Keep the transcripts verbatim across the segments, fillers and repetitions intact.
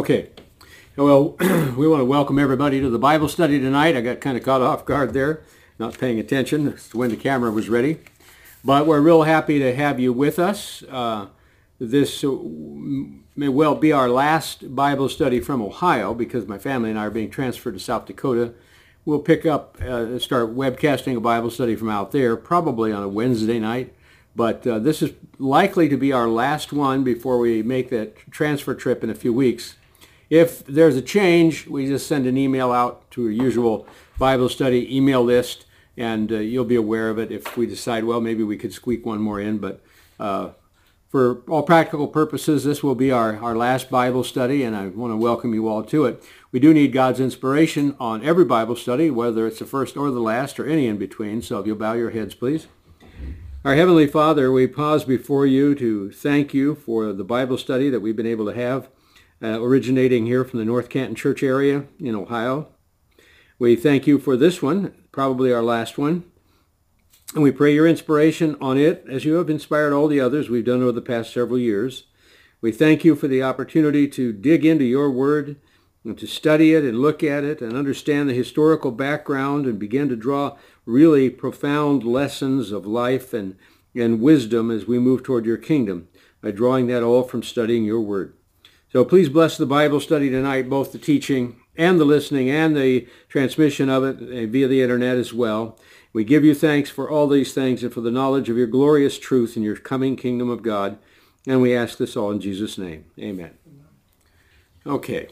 Okay, well, we want to welcome everybody to the Bible study tonight. I got kind of caught off guard there, not paying attention as to when the camera was ready. But we're real happy to have you with us. Uh, this may well be our last Bible study from Ohio because my family and I are being transferred to South Dakota. We'll pick up, uh, start webcasting a Bible study from out there, probably on a Wednesday night. But uh, this is likely to be our last one before we make that transfer trip in a few weeks. If there's a change, we just send an email out to our usual Bible study email list, and uh, you'll be aware of it if we decide, well, maybe we could squeak one more in. But uh, for all practical purposes, this will be our, our last Bible study, and I want to welcome you all to it. We do need God's inspiration on every Bible study, whether it's the first or the last or any in between. So if you'll bow your heads, please. Our Heavenly Father, we pause before you to thank you for the Bible study that we've been able to have, uh, originating here from the North Canton Church area in Ohio. We thank you for this one, probably our last one, and we pray your inspiration on it as you have inspired all the others we've done over the past several years. We thank you for the opportunity to dig into your word and to study it and look at it and understand the historical background and begin to draw really profound lessons of life and, and wisdom as we move toward your kingdom by drawing that all from studying your word. So please bless the Bible study tonight, both the teaching and the listening and the transmission of it via the internet as well. We give you thanks for all these things and for the knowledge of your glorious truth in your coming kingdom of God. And we ask this all in Jesus' name. Amen. Okay.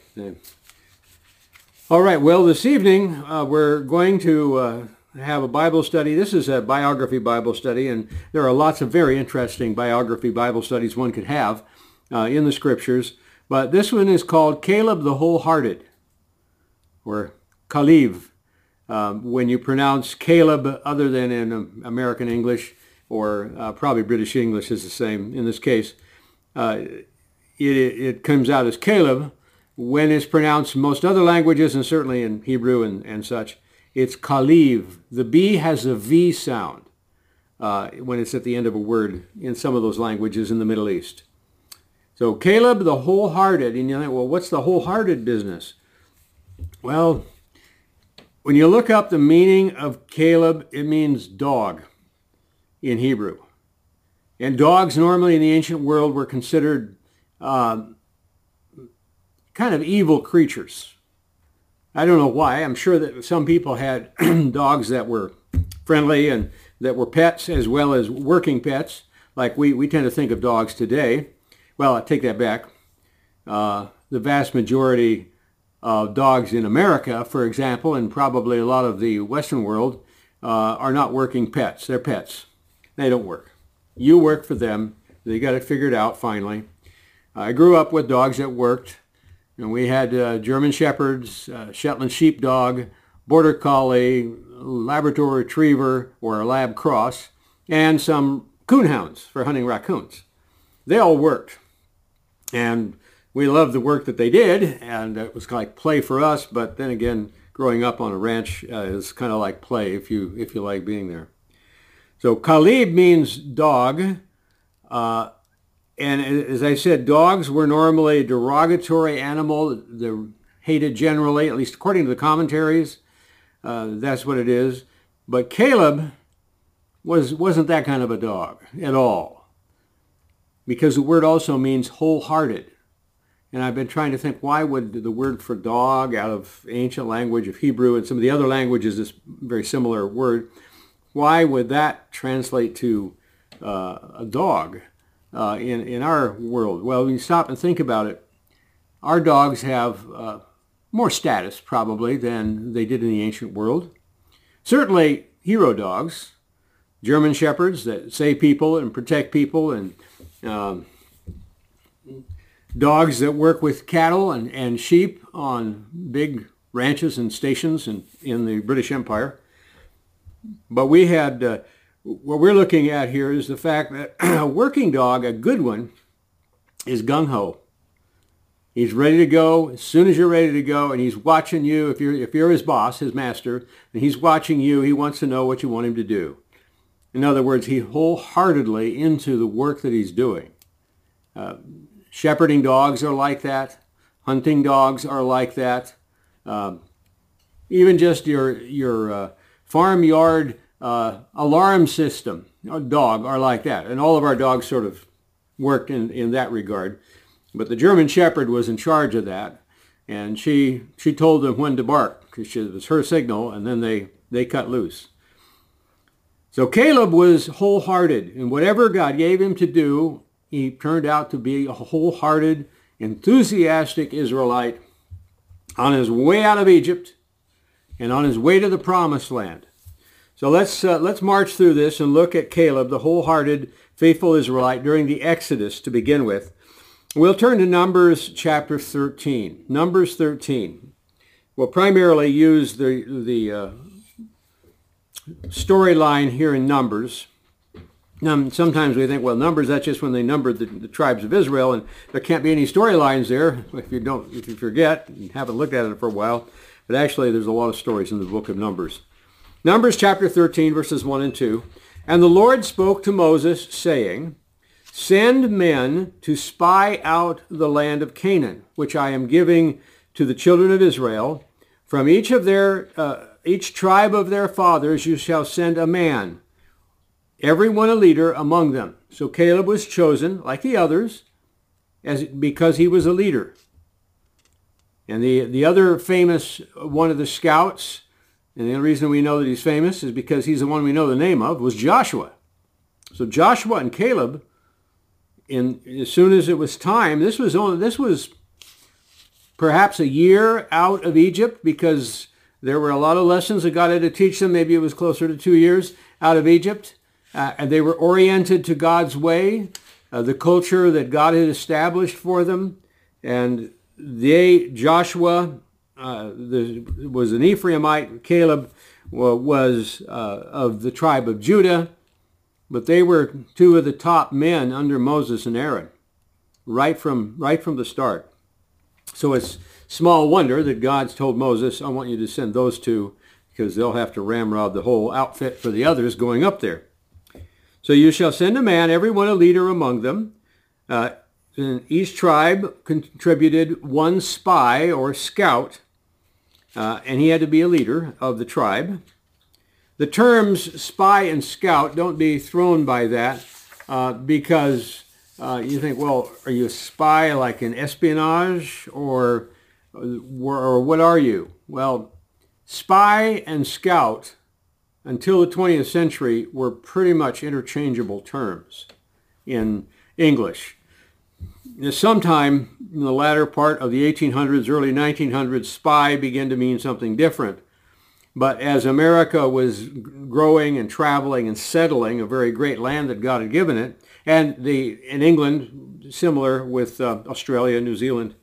All right. Well, this evening uh, we're going to uh, have a Bible study. This is a biography Bible study, and there are lots of very interesting biography Bible studies one could have uh, in the scriptures. But this one is called Caleb the Wholehearted, or Kalev. Um, when you pronounce Caleb other than in um, American English, or uh, probably British English is the same in this case, uh, it, it comes out as Caleb. When it's pronounced in most other languages, and certainly in Hebrew and, and such, it's Kalev. The B has a V sound uh, when it's at the end of a word in some of those languages in the Middle East. So Caleb the Wholehearted, and you think, well, what's the wholehearted business? Well, when you look up the meaning of Caleb, it means dog in Hebrew. And dogs normally in the ancient world were considered uh, kind of evil creatures. I don't know why. I'm sure that some people had dogs that were friendly and that were pets as well as working pets, like we, we tend to think of dogs today. Well, I take that back. Uh, the vast majority of dogs in America, for example, and probably a lot of the Western world, uh, are not working pets. They're pets. They don't work. You work for them. They got it figured out finally. I grew up with dogs that worked. And we had uh, German Shepherds, uh, Shetland Sheepdog, Border Collie, Labrador Retriever, or a Lab Cross, and some coonhounds for hunting raccoons. They all worked. And we loved the work that they did, and it was like play for us, but then again, growing up on a ranch uh, is kind of like play if you if you like being there. So Kalev means dog. Uh, And as I said, dogs were normally a derogatory animal. They're hated generally, at least according to the commentaries. Uh, that's what it is. But Caleb was, wasn't that kind of a dog at all, because the word also means wholehearted. And I've been trying to think, why would the word for dog out of ancient language of Hebrew and some of the other languages, this very similar word, why would that translate to uh, a dog? Uh, in, in our world? Well, when you stop and think about it, our dogs have uh, more status probably than they did in the ancient world. Certainly hero dogs, German Shepherds that save people and protect people, and um, dogs that work with cattle and, and sheep on big ranches and stations in, in the British Empire. But we had uh, what we're looking at here is the fact that a working dog, a good one, is gung-ho. He's ready to go as soon as you're ready to go, and he's watching you. If you're, if you're his boss, his master, and he's watching you, he wants to know what you want him to do. In other words, he's wholeheartedly into the work that he's doing. Uh, shepherding dogs are like that. Hunting dogs are like that. Uh, even just your, your uh, farmyard uh, alarm system, a dog, are like that. And all of our dogs sort of worked in, in that regard. But the German Shepherd was in charge of that. And she she told them when to bark, because it was her signal, and then they, they cut loose. So Caleb was wholehearted. And whatever God gave him to do, he turned out to be a wholehearted, enthusiastic Israelite on his way out of Egypt and on his way to the Promised Land. So let's uh, let's march through this and look at Caleb, the wholehearted, faithful Israelite during the Exodus to begin with. We'll turn to Numbers chapter thirteen. Numbers thirteen. We'll primarily use the, the uh, storyline here in Numbers. Now, sometimes we think, well, Numbers, that's just when they numbered the, the tribes of Israel, and there can't be any storylines there if you don't, if you forget and haven't looked at it for a while. But actually, there's a lot of stories in the book of Numbers. Numbers chapter thirteen, verses one and two. And the Lord spoke to Moses, saying, Send men to spy out the land of Canaan, which I am giving to the children of Israel. From each of their, uh, each tribe of their fathers you shall send a man, every one a leader among them. So Caleb was chosen, like the others, as because he was a leader. And the, the other famous one of the scouts, and the only reason we know that he's famous is because he's the one we know the name of, was Joshua. So Joshua and Caleb, in, as soon as it was time, this was only, this was perhaps a year out of Egypt, because there were a lot of lessons that God had to teach them. Maybe it was closer to two years out of Egypt. Uh, and they were oriented to God's way, uh, the culture that God had established for them. And they, Joshua, uh, the, was an Ephraimite. Caleb well, was uh, of the tribe of Judah. But they were two of the top men under Moses and Aaron, right from, right from the start. So it's small wonder that God's told Moses, I want you to send those two, because they'll have to ramrod the whole outfit for the others going up there. So you shall send a man, every one a leader among them. Uh, and each tribe contributed one spy or scout, uh, and he had to be a leader of the tribe. The terms spy and scout, don't be thrown by that, uh, because uh, you think, well, are you a spy like in espionage, or, or what are you? Well, spy and scout, until the twentieth century, were pretty much interchangeable terms in English. Sometime in the latter part of the eighteen hundreds, early nineteen hundreds, spy began to mean something different. But as America was growing and traveling and settling a very great land that God had given it, and the in England, similar with uh, Australia, New Zealand,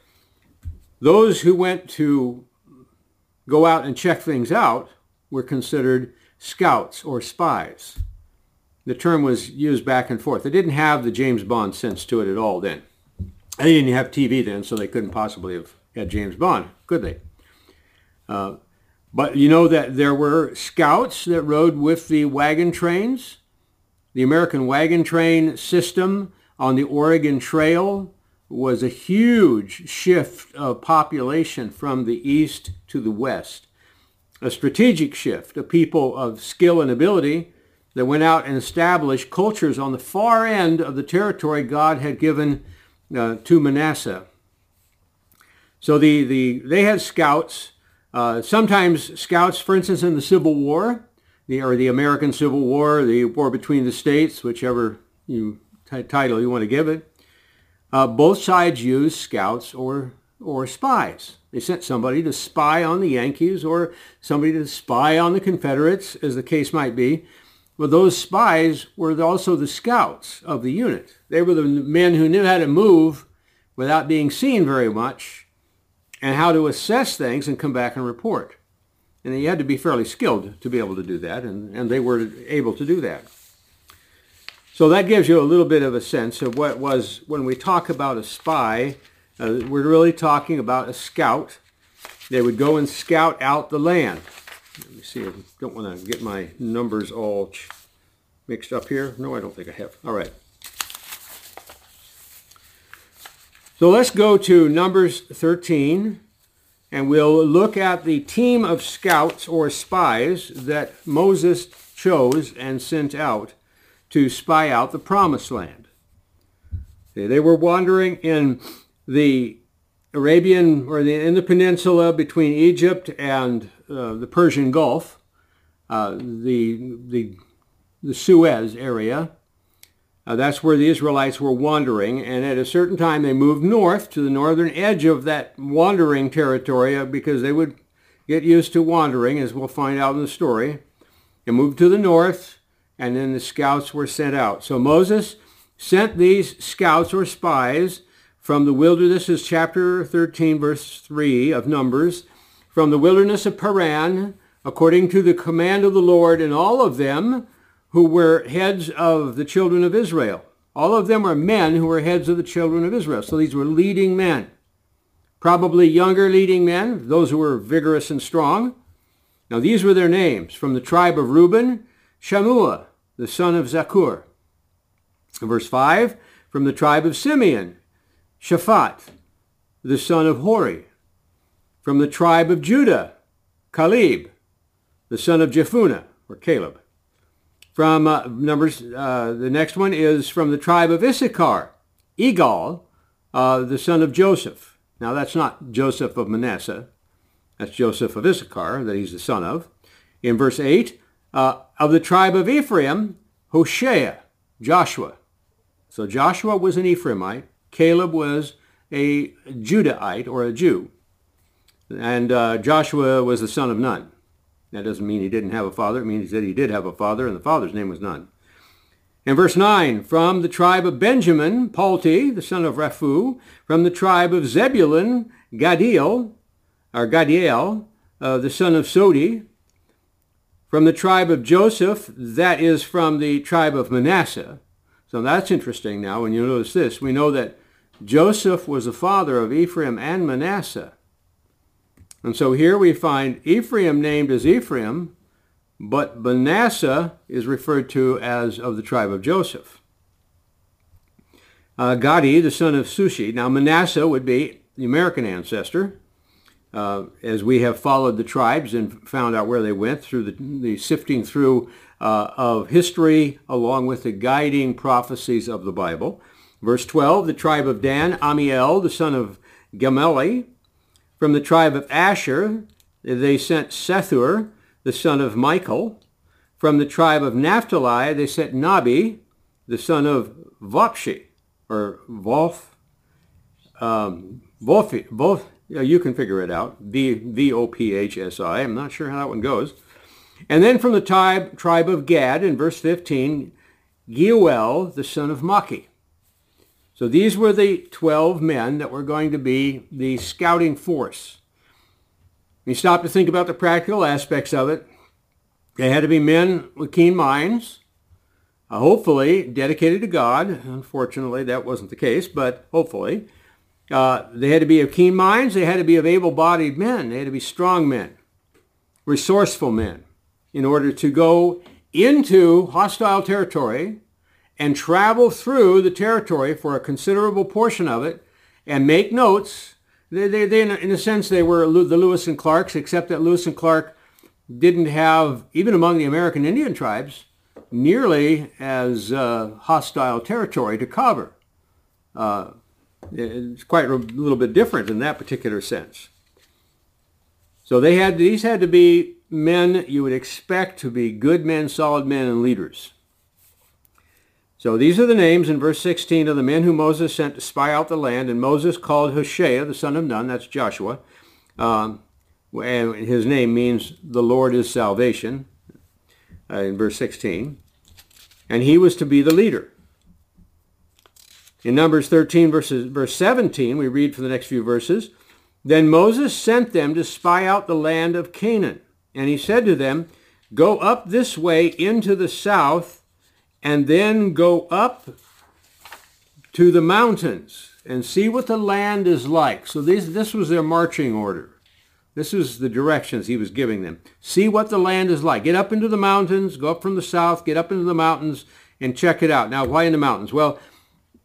those who went to go out and check things out were considered scouts or spies. The term was used back and forth. They didn't have the James Bond sense to it at all then. They didn't have T V then, so they couldn't possibly have had James Bond, could they? Uh, but you know that there were scouts that rode with the wagon trains. The American wagon train system on the Oregon Trail was a huge shift of population from the east to the west. A strategic shift of people of skill and ability that went out and established cultures on the far end of the territory God had given uh, to Manasseh. So the, the they had scouts. Uh, sometimes scouts, for instance, in the Civil War, the, or the American Civil War, the war between the states, whichever you t- title you want to give it, uh, both sides used scouts or or spies. They sent somebody to spy on the Yankees or somebody to spy on the Confederates, as the case might be. Well, those spies were also the scouts of the unit. They were the men who knew how to move without being seen very much, and how to assess things and come back and report. And you had to be fairly skilled to be able to do that, and, and they were able to do that. So that gives you a little bit of a sense of what it was when we talk about a spy. Uh, we're really talking about a scout. They would go and scout out the land. Let me see, I don't want to get my numbers all mixed up here. No, I don't think I have. All right. So let's go to Numbers thirteen, and we'll look at the team of scouts or spies that Moses chose and sent out to spy out the promised land. They were wandering in the Arabian, or the, in the peninsula between Egypt and uh, the Persian Gulf, uh, the, the, the Suez area. Uh, that's where the Israelites were wandering, and at a certain time they moved north to the northern edge of that wandering territory because they would get used to wandering, as we'll find out in the story. They moved to the north, and then the scouts were sent out. So Moses sent these scouts or spies from the wilderness, this is chapter thirteen, verse three of Numbers, from the wilderness of Paran, according to the command of the Lord, and all of them who were heads of the children of Israel. All of them were men who were heads of the children of Israel. So these were leading men, probably younger leading men, those who were vigorous and strong. Now these were their names. From the tribe of Reuben, Shammua, the son of Zakur. Verse five, from the tribe of Simeon, Shaphat, the son of Hori. From the tribe of Judah, Caleb, the son of Jephunneh, or Caleb. From uh, Numbers, uh, the next one is from the tribe of Issachar, Igal, uh, the son of Joseph. Now that's not Joseph of Manasseh. That's Joseph of Issachar, that he's the son of. In verse eight, uh, of the tribe of Ephraim, Hoshea, Joshua. So Joshua was an Ephraimite. Caleb was a Judahite, or a Jew. And uh, Joshua was the son of Nun. That doesn't mean he didn't have a father. It means that he did have a father, and the father's name was Nun. In verse nine, from the tribe of Benjamin, Palti, the son of Raphu. From the tribe of Zebulun, Gadiel, or Gadiel, uh, the son of Sodi. From the tribe of Joseph, that is from the tribe of Manasseh. So that's interesting now. When you notice this, we know that Joseph was the father of Ephraim and Manasseh. And so here we find Ephraim named as Ephraim, but Manasseh is referred to as of the tribe of Joseph. Uh, Gadi, the son of Sushi. Now Manasseh would be the American ancestor, uh, as we have followed the tribes and found out where they went through the, the sifting through uh, of history along with the guiding prophecies of the Bible. Verse twelve, the tribe of Dan, Amiel, the son of Gamali. From the tribe of Asher, they sent Sethur, the son of Michael. From the tribe of Naphtali, they sent Nabi, the son of Vopshi, or Volf, um, Volfi, Volf, you can figure it out, V O P H S I. I'm not sure how that one goes. And then from the tribe, tribe of Gad, in verse fifteen, Geuel, the son of Maki. So these were the twelve men that were going to be the scouting force. You stop to think about the practical aspects of it. They had to be men with keen minds, uh, hopefully dedicated to God. Unfortunately, that wasn't the case, but hopefully. Uh, they had to be of keen minds. They had to be of able-bodied men. They had to be strong men, resourceful men, in order to go into hostile territory and travel through the territory for a considerable portion of it and make notes. They, they, they, in a sense, they were the Lewis and Clarks, except that Lewis and Clark didn't have, even among the American Indian tribes, nearly as uh, hostile territory to cover. Uh, it's quite a little bit different in that particular sense. So they had these had to be men you would expect to be good men, solid men, and leaders. So these are the names in verse sixteen of the men who Moses sent to spy out the land. And Moses called Hoshea, the son of Nun, that's Joshua. Um, and his name means the Lord is salvation, uh, in verse sixteen. And he was to be the leader. In Numbers thirteen, verses, verse seventeen, we read for the next few verses, then Moses sent them to spy out the land of Canaan. And he said to them, go up this way into the south, and then go up to the mountains and see what the land is like. So this, this was their marching order. This is the directions he was giving them. See what the land is like. Get up into the mountains, go up from the south, get up into the mountains, and check it out. Now, why in the mountains? Well,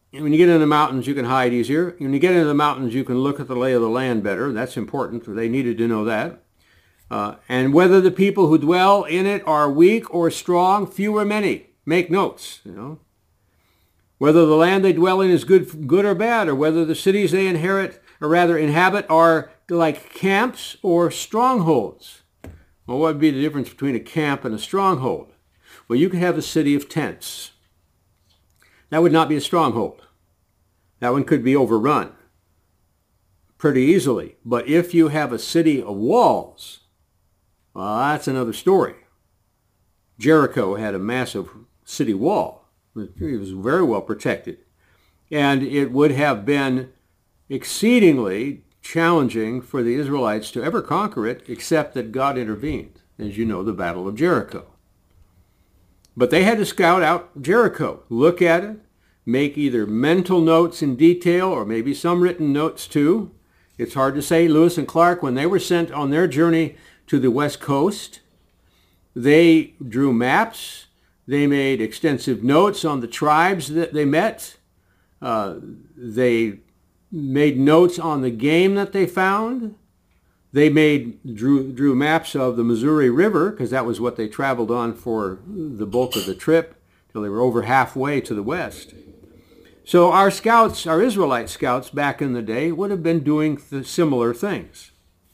when you get in the mountains, you can hide easier. When you get into the mountains, you can look at the lay of the land better. That's important. They needed to know that. Uh, and whether the people who dwell in it are weak or strong, few or many. Make notes, you know. Whether the land they dwell in is good, good or bad, or whether the cities they inherit, or rather inhabit, are like camps or strongholds. Well, what would be the difference between a camp and a stronghold? Well, you could have a city of tents. That would not be a stronghold. That one could be overrun pretty easily. But if you have a city of walls, well, that's another story. Jericho had a massive city wall. It was very well protected. And it would have been exceedingly challenging for the Israelites to ever conquer it, except that God intervened, as you know, the Battle of Jericho. But they had to scout out Jericho, look at it, make either mental notes in detail or maybe some written notes too. It's hard to say. Lewis and Clark, when they were sent on their journey to the West Coast, they drew maps. They made extensive notes on the tribes that they met. Uh, they made notes on the game that they found. They made drew drew maps of the Missouri River, because that was what they traveled on for the bulk of the trip, till they were over halfway to the west. So our scouts, our Israelite scouts back in the day, would have been doing th- similar things.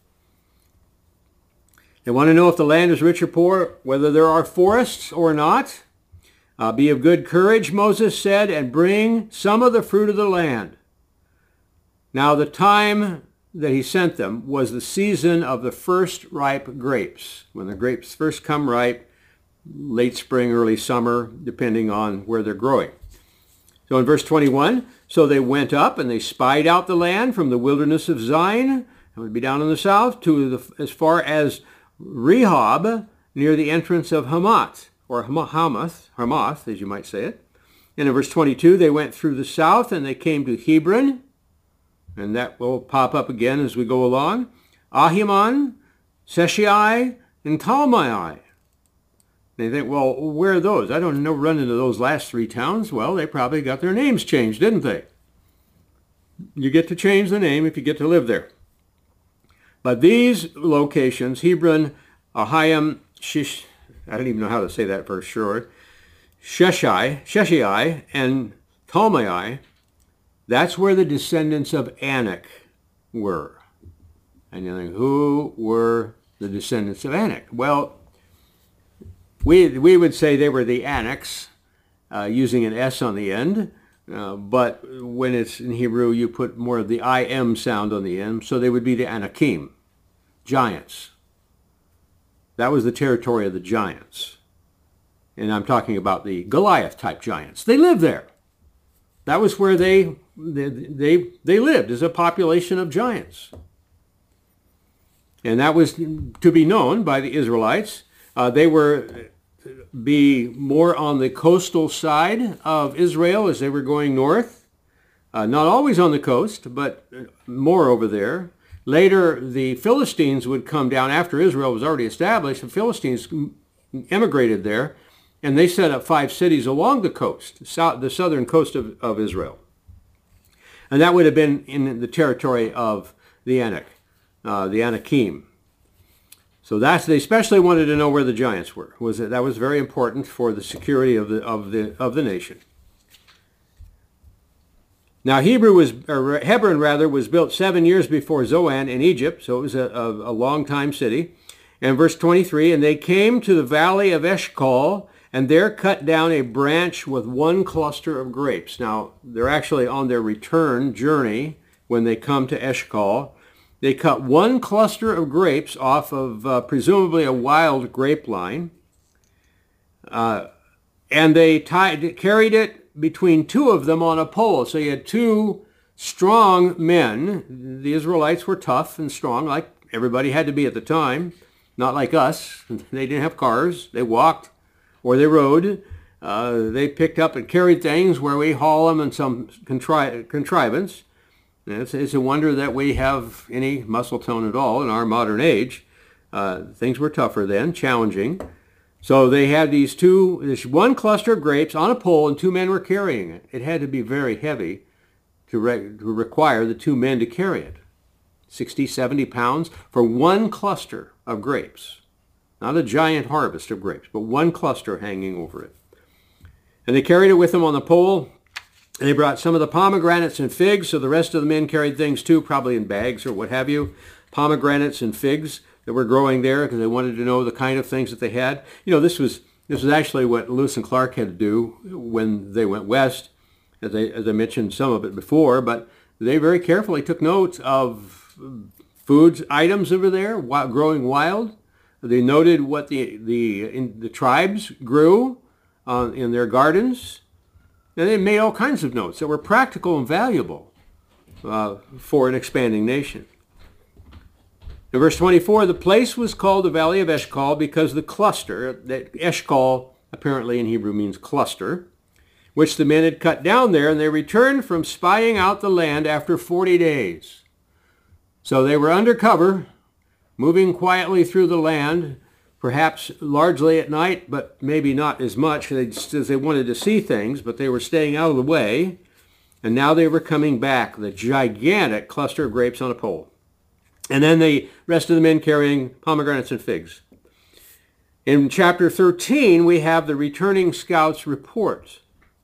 They want to know if the land is rich or poor, whether there are forests or not. Uh, be of good courage, Moses said, and bring some of the fruit of the land. Now the time that he sent them was the season of the first ripe grapes. When the grapes first come ripe, late spring, early summer, depending on where they're growing. So in verse twenty-one, so they went up and they spied out the land from the wilderness of Zin, that would be down in the south, to the, as far as Rehob, near the entrance of Hamath, or Hamath, Hamath, as you might say it. And in verse twenty-two, they went through the south and they came to Hebron, and that will pop up again as we go along. Ahiman, Sheshai, and Talmai. They think, well, where are those? I don't know, run into those last three towns. Well, they probably got their names changed, didn't they? You get to change the name if you get to live there. But these locations, Hebron, Ahim, Shish, I don't even know how to say that for sure, Sheshai, Sheshai, and Talmai, that's where the descendants of Anak were. And you think, who were the descendants of Anak? Well, we we would say they were the Anaks, uh, using an S on the end. Uh, but when it's in Hebrew, you put more of the I M sound on the end. So they would be the Anakim, giants. That was the territory of the giants. And I'm talking about the Goliath-type giants. They lived there. That was where they, they, they, they lived, as a population of giants. And that was to be known by the Israelites. Uh, they were be more on the coastal side of Israel as they were going north. Uh, not always on the coast, but more over there. Later, the Philistines would come down after Israel was already established. The Philistines emigrated there, and they set up five cities along the coast, south, the southern coast of, of Israel. And that would have been in the territory of the Anak, uh, the Anakim. So that's, they especially wanted to know where the giants were. Was that, that was very important for the security of the of the of the nation. Now Hebrew was, or Hebron rather, was built seven years before Zoan in Egypt, so it was a, a, a long time city. And verse twenty-three, and they came to the valley of Eshcol, and there cut down a branch with one cluster of grapes. Now they're actually on their return journey when they come to Eshcol. They cut one cluster of grapes off of uh, presumably a wild grape line, uh, and they tied, carried it between two of them on a pole. So you had two strong men. The Israelites were tough and strong, like everybody had to be at the time, not like us. They didn't have cars. They walked or they rode. Uh, they picked up and carried things where we haul them in some contri- contrivance. It's, it's a wonder that we have any muscle tone at all in our modern age. Uh, things were tougher then, challenging. So they had these two, this one cluster of grapes on a pole, and two men were carrying it. It had to be very heavy to, re- to require the two men to carry it. sixty, seventy pounds for one cluster of grapes. Not a giant harvest of grapes, but one cluster hanging over it. And they carried it with them on the pole, and they brought some of the pomegranates and figs, so the rest of the men carried things too, probably in bags or what have you, pomegranates and figs that were growing there because they wanted to know the kind of things that they had. You know, this was this was actually what Lewis and Clark had to do when they went west, as I, as I mentioned some of it before, but they very carefully took notes of food items over there, growing wild. They noted what the the in, the tribes grew uh, in their gardens, and they made all kinds of notes that were practical and valuable uh, for an expanding nation. In verse twenty-four, the place was called the Valley of Eshcol because the cluster, that Eshcol apparently in Hebrew means cluster, which the men had cut down there, and they returned from spying out the land after forty days. So they were undercover, moving quietly through the land, perhaps largely at night, but maybe not as much as they wanted to see things, but they were staying out of the way, and now they were coming back, the gigantic cluster of grapes on a pole. And then the rest of the men carrying pomegranates and figs. In chapter thirteen, we have the returning scouts' report.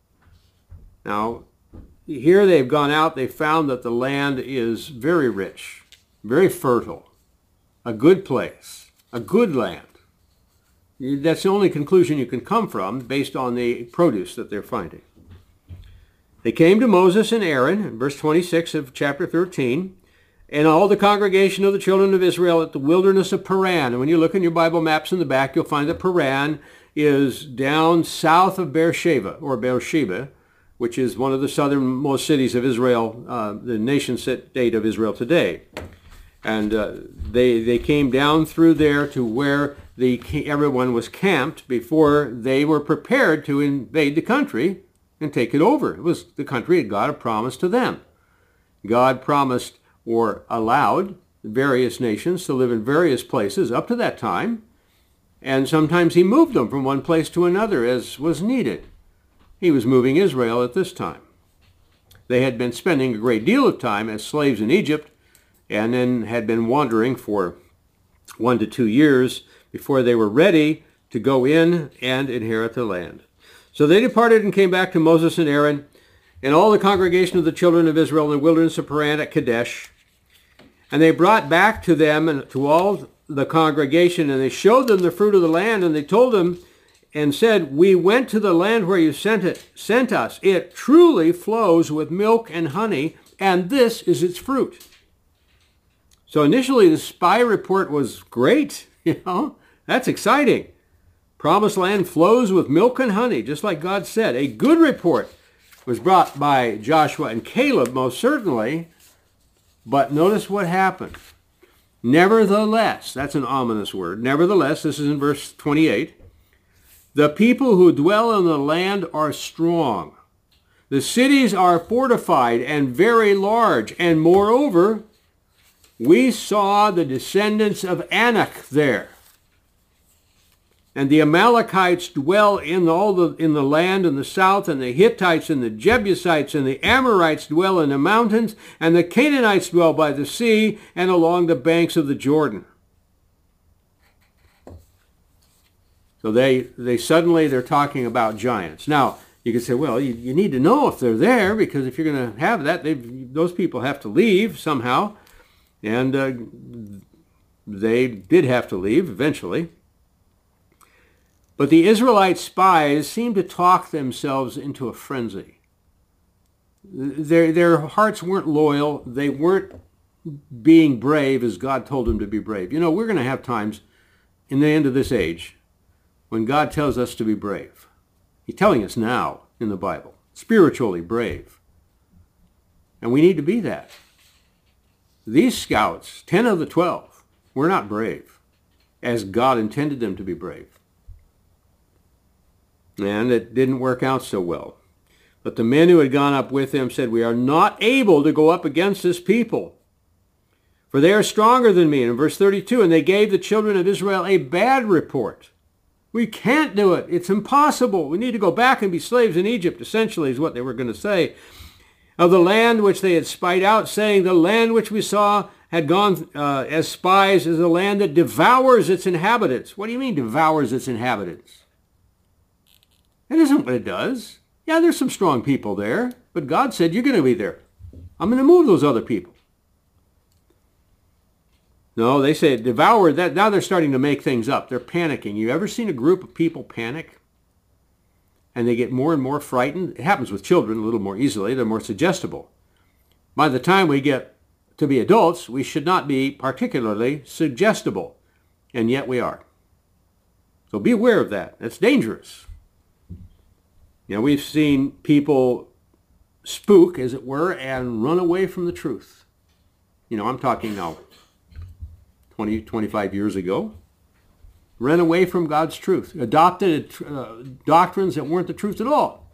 Now, here they've gone out, they found that the land is very rich, very fertile, a good place, a good land. That's the only conclusion you can come from based on the produce that they're finding. They came to Moses and Aaron, in verse twenty-six of chapter thirteen, and all the congregation of the children of Israel at the wilderness of Paran. And when you look in your Bible maps in the back, you'll find that Paran is down south of Beersheba, or Beersheba, which is one of the southernmost cities of Israel, uh, the nation state of Israel today. And uh, they they came down through there to where the everyone was camped before they were prepared to invade the country and take it over. It was the country that God had promised to them. God promised or allowed various nations to live in various places up to that time, and sometimes he moved them from one place to another as was needed. He was moving Israel at this time. They had been spending a great deal of time as slaves in Egypt, and then had been wandering for one to two years before they were ready to go in and inherit the land. So they departed and came back to Moses and Aaron and all the congregation of the children of Israel in the wilderness of Paran at Kadesh. And they brought back to them and to all the congregation, and they showed them the fruit of the land, and they told them and said, "We went to the land where you sent it, sent us. It truly flows with milk and honey, and this is its fruit." So initially the spy report was great, you know, that's exciting. Promised land flows with milk and honey, just like God said. A good report was brought by Joshua and Caleb, most certainly. But notice what happened. Nevertheless, that's an ominous word. Nevertheless, this is in verse twenty-eight. The people who dwell in the land are strong. The cities are fortified and very large. And moreover, we saw the descendants of Anak there. And the Amalekites dwell in all the in the land in the south, and the Hittites and the Jebusites and the Amorites dwell in the mountains, and the Canaanites dwell by the sea and along the banks of the Jordan. So they they suddenly they're talking about giants. Now you can say, well, you, you need to know if they're there, because if you're going to have that, those people have to leave somehow, and uh, they did have to leave eventually. But the Israelite spies seemed to talk themselves into a frenzy. Their, their hearts weren't loyal. They weren't being brave as God told them to be brave. You know, we're going to have times in the end of this age when God tells us to be brave. He's telling us now in the Bible, spiritually brave. And we need to be that. These scouts, ten of the twelve, were not brave as God intended them to be brave. And it didn't work out so well. But the men who had gone up with him said, "We are not able to go up against this people, for they are stronger than me." And in verse thirty-two, and they gave the children of Israel a bad report. We can't do it. It's impossible. We need to go back and be slaves in Egypt, essentially is what they were going to say. Of the land which they had spied out, saying, the land which we saw had gone uh, as spies is a land that devours its inhabitants. What do you mean devours its inhabitants? That isn't what it does. Yeah, there's some strong people there, but God said, you're going to be there. I'm going to move those other people. No, they say devoured. That, now they're starting to make things up. They're panicking. You ever seen a group of people panic? And they get more and more frightened? It happens with children a little more easily. They're more suggestible. By the time we get to be adults, we should not be particularly suggestible. And yet we are. So be aware of that. That's dangerous. You know, we've seen people spook, as it were, and run away from the truth. You know, I'm talking now twenty, twenty-five years ago. Ran away from God's truth. Adopted uh, doctrines that weren't the truth at all.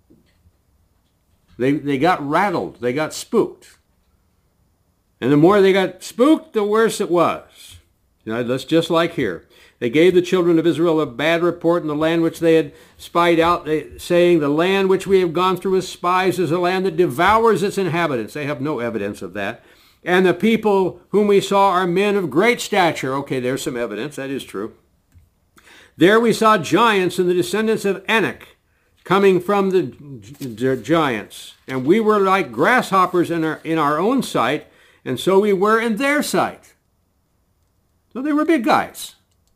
They, they got rattled. They got spooked. And the more they got spooked, the worse it was. You know, that's just like here. They gave the children of Israel a bad report in the land which they had spied out, they, saying, the land which we have gone through as spies is a land that devours its inhabitants. They have no evidence of that. And the people whom we saw are men of great stature. Okay, there's some evidence. That is true. There we saw giants and the descendants of Anak coming from the gi- giants. And we were like grasshoppers in our, in our own sight, and so we were in their sight. So they were big guys.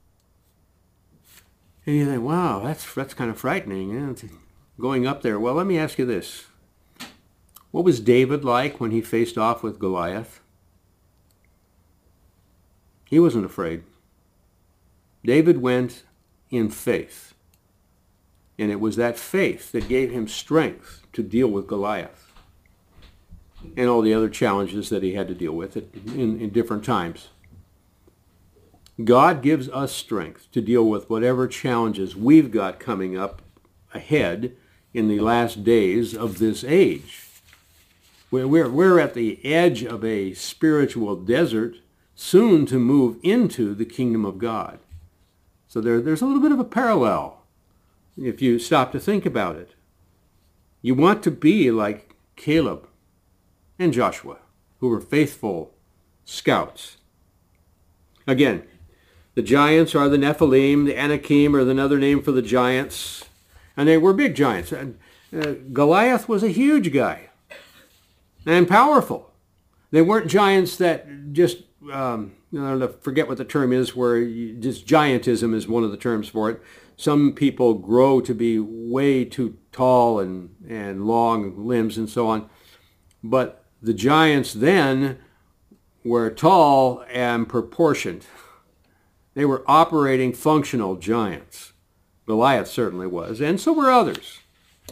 And you think, wow, that's, that's kind of frightening, you know, going up there. Well, let me ask you this. What was David like when he faced off with Goliath? He wasn't afraid. David went in faith. And it was that faith that gave him strength to deal with Goliath and all the other challenges that he had to deal with in, in different times. God gives us strength to deal with whatever challenges we've got coming up ahead in the last days of this age. We're, we're, we're at the edge of a spiritual desert, soon to move into the kingdom of God. So there, there's a little bit of a parallel if you stop to think about it. You want to be like Caleb and Joshua, who were faithful scouts. Again, the giants are the Nephilim, the Anakim are another name for the giants, and they were big giants. And, uh, Goliath was a huge guy and powerful. They weren't giants that just, um, I don't know, forget what the term is, where you, just giantism is one of the terms for it. Some people grow to be way too tall and, and long limbs and so on. But the giants then were tall and proportioned. They were operating functional giants. Goliath certainly was, and so were others.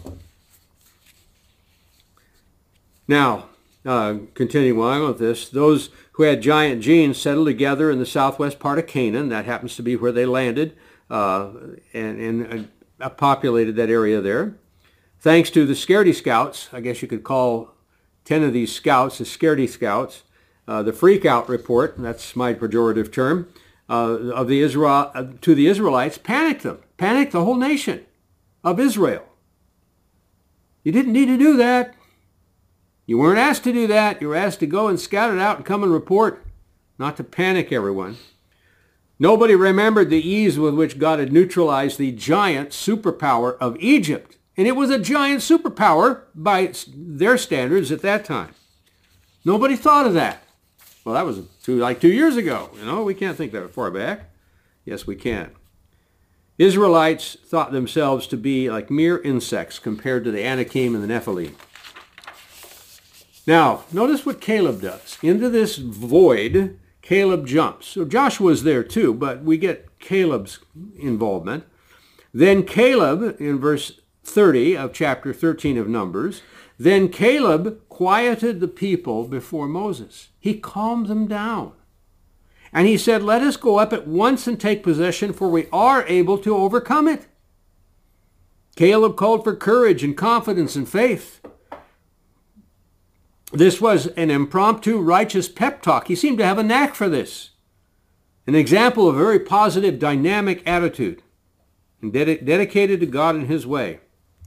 Now, uh, continuing on with this, those who had giant genes settled together in the southwest part of Canaan. That happens to be where they landed uh, and, and uh, populated that area there. Thanks to the Scaredy Scouts, I guess you could call ten of these scouts the Scaredy Scouts, uh, the Freak Out Report, that's my pejorative term, Uh, of the Israel uh, to the Israelites, panicked them, panicked the whole nation of Israel. You didn't need to do that. You weren't asked to do that. You were asked to go and scout it out and come and report, not to panic everyone. Nobody remembered the ease with which God had neutralized the giant superpower of Egypt. And it was a giant superpower by their standards at that time. Nobody thought of that. Well, that was two, like two years ago. You know, we can't think that far back. Yes, we can. Israelites thought themselves to be like mere insects compared to the Anakim and the Nephilim. Now, notice what Caleb does. Into this void, Caleb jumps. So Joshua's there too, but we get Caleb's involvement. Then Caleb, in verse thirty of chapter thirteen of Numbers, then Caleb quieted the people before Moses. He calmed them down. And he said, let us go up at once and take possession, for we are able to overcome it. Caleb called for courage and confidence and faith. This was an impromptu righteous pep talk. He seemed to have a knack for this. An example of a very positive, dynamic attitude. and ded- dedicated to God in his way.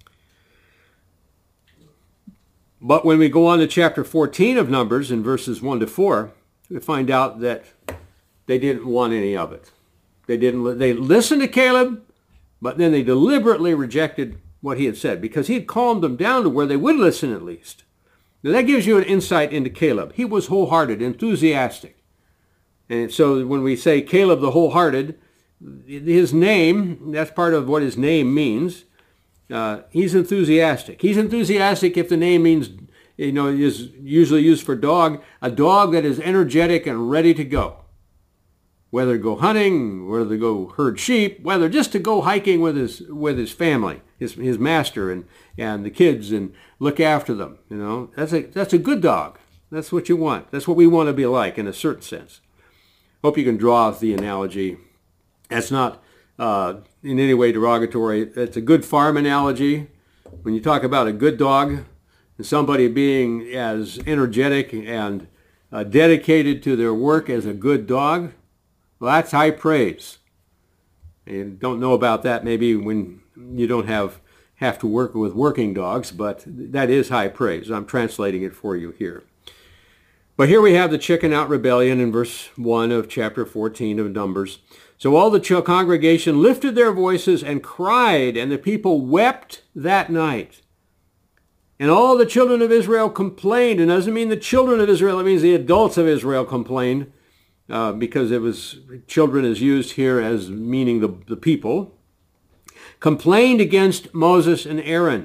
But when we go on to chapter fourteen of Numbers in verses one to four, we find out that they didn't want any of it. They didn't. They listened to Caleb, but then they deliberately rejected what he had said because he had calmed them down to where they would listen at least. Now that gives you an insight into Caleb. He was wholehearted, enthusiastic. And so when we say Caleb the wholehearted, his name, that's part of what his name means. Uh, he's enthusiastic. He's enthusiastic if the name means, you know, is usually used for dog, a dog that is energetic and ready to go. Whether to go hunting, whether to go herd sheep, whether just to go hiking with his with his family, his his master and, and the kids and look after them. You know, that's a that's a good dog. That's what you want. That's what we want to be like in a certain sense. Hope you can draw the analogy. That's not uh, in any way derogatory. It's a good farm analogy. When you talk about a good dog and somebody being as energetic and uh, dedicated to their work as a good dog, well, that's high praise. And you don't know about that maybe when you don't have have to work with working dogs, but that is high praise. I'm translating it for you here. But here we have the chicken out rebellion in verse one of chapter fourteen of Numbers. So all the congregation lifted their voices and cried, and the people wept that night. And all the children of Israel complained. And it doesn't mean the children of Israel, it means the adults of Israel complained. Uh, because it was, children is used here as meaning the, the people, complained against Moses and Aaron.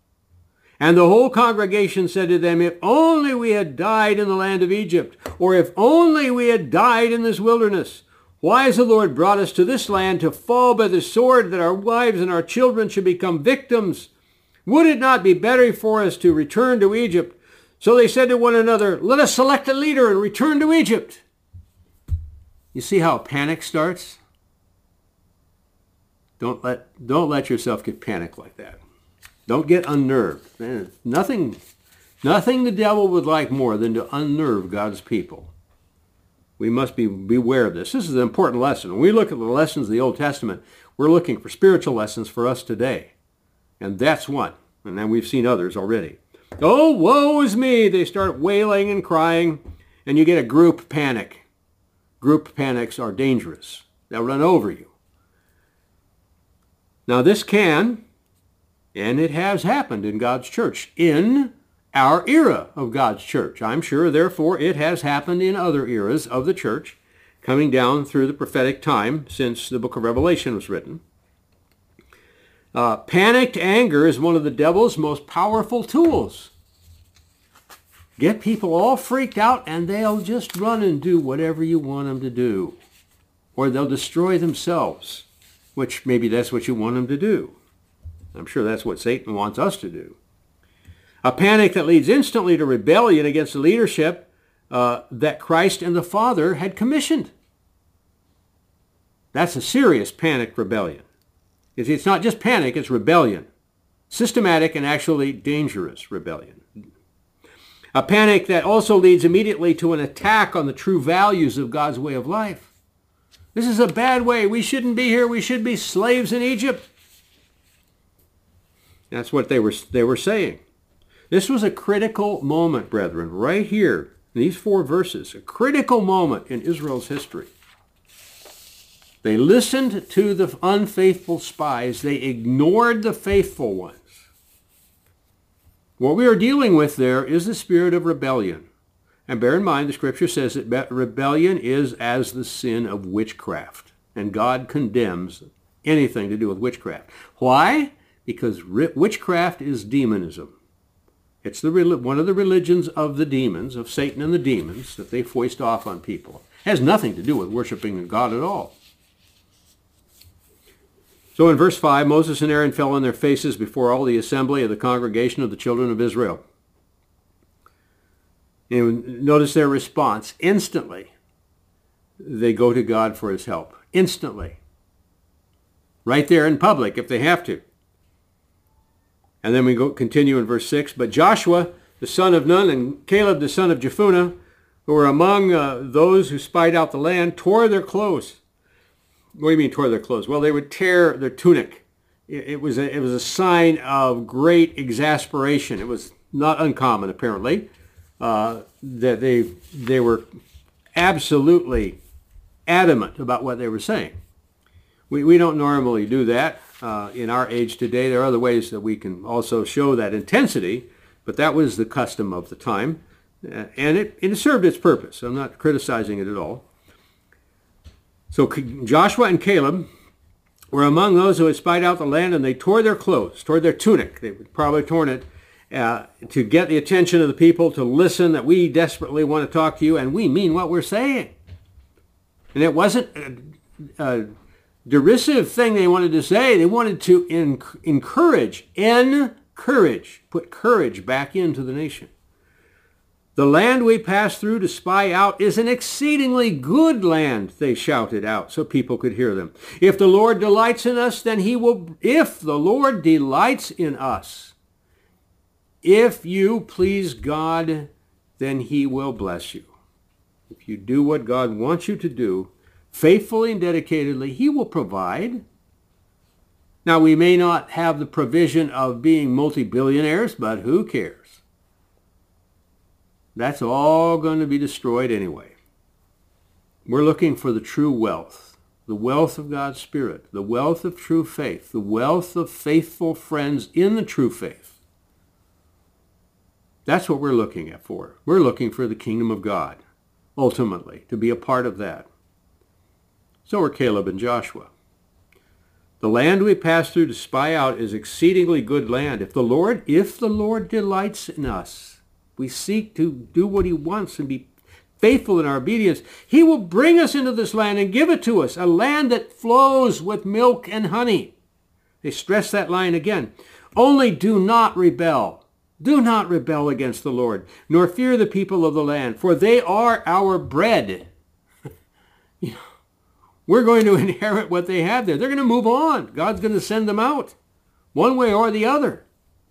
And the whole congregation said to them, if only we had died in the land of Egypt, or if only we had died in this wilderness. Why has the Lord brought us to this land to fall by the sword, that our wives and our children should become victims? Would it not be better for us to return to Egypt? So they said to one another, let us select a leader and return to Egypt. You see how panic starts? Don't let, don't let yourself get panicked like that. Don't get unnerved. Man, nothing, nothing the devil would like more than to unnerve God's people. We must be beware of this. This is an important lesson. When we look at the lessons of the Old Testament, we're looking for spiritual lessons for us today. And that's one. And then we've seen others already. Oh, woe is me. They start wailing and crying, and you get a group panic. Group panics are dangerous. They'll run over you. Now this can, and it has happened in God's church, in our era of God's church. I'm sure, therefore, it has happened in other eras of the church, coming down through the prophetic time since the book of Revelation was written. Uh, panicked anger is one of the devil's most powerful tools. Get people all freaked out and they'll just run and do whatever you want them to do. Or they'll destroy themselves, which maybe that's what you want them to do. I'm sure that's what Satan wants us to do. A panic that leads instantly to rebellion against the leadership uh, that Christ and the Father had commissioned. That's a serious panicked rebellion. It's, it's not just panic, it's rebellion. Systematic and actually dangerous rebellion. A panic that also leads immediately to an attack on the true values of God's way of life. This is a bad way. We shouldn't be here. We should be slaves in Egypt. That's what they were, they were saying. This was a critical moment, brethren, right here in these four verses. A critical moment in Israel's history. They listened to the unfaithful spies. They ignored the faithful ones. What we are dealing with there is the spirit of rebellion. And bear in mind, the scripture says that rebellion is as the sin of witchcraft. And God condemns anything to do with witchcraft. Why? Because witchcraft is demonism. It's the one of the religions of the demons, of Satan and the demons, that they foist off on people. It has nothing to do with worshiping God at all. So in verse five, Moses and Aaron fell on their faces before all the assembly of the congregation of the children of Israel. And notice their response. Instantly, they go to God for his help. Instantly. Right there in public, if they have to. And then we go continue in verse six. But Joshua, the son of Nun, and Caleb, the son of Jephunneh, who were among uh, those who spied out the land, tore their clothes. what do you mean tore their clothes? Well, they would tear their tunic. It, it was a, it was a sign of great exasperation. It was not uncommon, apparently, uh, that they they were absolutely adamant about what they were saying. We we don't normally do that uh, in our age today. There are other ways that we can also show that intensity, but that was the custom of the time, uh, and it, it served its purpose. I'm not criticizing it at all. So Joshua and Caleb were among those who had spied out the land, and they tore their clothes, tore their tunic. They would probably torn it uh, to get the attention of the people to listen, that we desperately want to talk to you, and we mean what we're saying. And it wasn't a, a derisive thing they wanted to say. They wanted to en- encourage, encourage, put courage back into the nation. The land we passed through to spy out is an exceedingly good land, they shouted out so people could hear them. If the Lord delights in us, then he will, if the Lord delights in us, if you please God, then he will bless you. If you do what God wants you to do, faithfully and dedicatedly, he will provide. Now, we may not have the provision of being multi-billionaires, but who cares? That's all going to be destroyed anyway. We're looking for the true wealth, the wealth of God's Spirit, the wealth of true faith, the wealth of faithful friends in the true faith. That's what we're looking at for. We're looking for the kingdom of God, ultimately, to be a part of that. So are Caleb and Joshua. The land we passed through to spy out is exceedingly good land. If the Lord, if the Lord delights in us, we seek to do what he wants and be faithful in our obedience, he will bring us into this land and give it to us, a land that flows with milk and honey. They stress that line again. Only do not rebel. Do not rebel against the Lord, nor fear the people of the land, for they are our bread. You know, we're going to inherit what they have there. They're going to move on. God's going to send them out, one way or the other.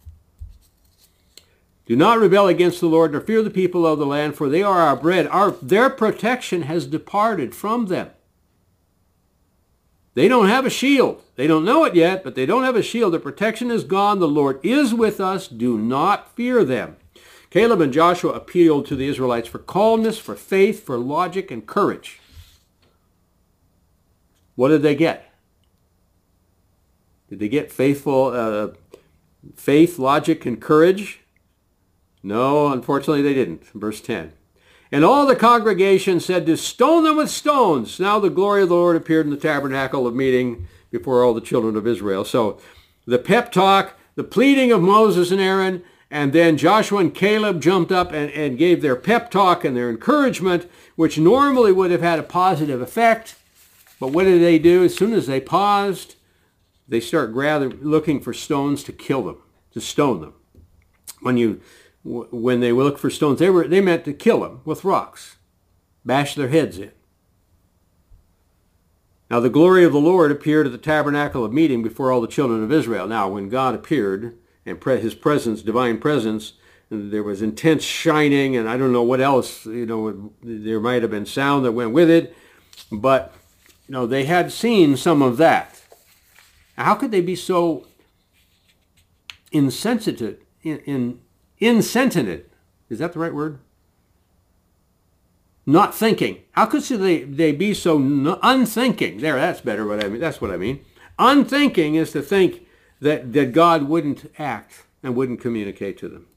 Do not rebel against the Lord, nor fear the people of the land, for they are our bread. Our, their protection has departed from them. They don't have a shield. They don't know it yet, but they don't have a shield. Their protection is gone. The Lord is with us. Do not fear them. Caleb and Joshua appealed to the Israelites for calmness, for faith, for logic, and courage. What did they get? Did they get faithful uh, faith, logic, and courage? No, unfortunately they didn't. Verse ten. And all the congregation said to stone them with stones. Now the glory of the Lord appeared in the tabernacle of meeting before all the children of Israel. So the pep talk, the pleading of Moses and Aaron, and then Joshua and Caleb jumped up and, and gave their pep talk and their encouragement, which normally would have had a positive effect. But what did they do? As soon as they paused, they start gather, looking for stones to kill them, to stone them. When you When they looked for stones, they were they meant to kill them with rocks, bash their heads in. Now the glory of the Lord appeared at the tabernacle of meeting before all the children of Israel. Now when God appeared, and pre- his presence, divine presence, there was intense shining, and I don't know what else, you know, there might have been sound that went with it, but, you know, they had seen some of that. How could they be so insensitive, in, in insentient, is that the right word? Not thinking. How could they, they be so n- unthinking? There, that's better what I mean. That's what I mean. Unthinking is to think that, that God wouldn't act and wouldn't communicate to them.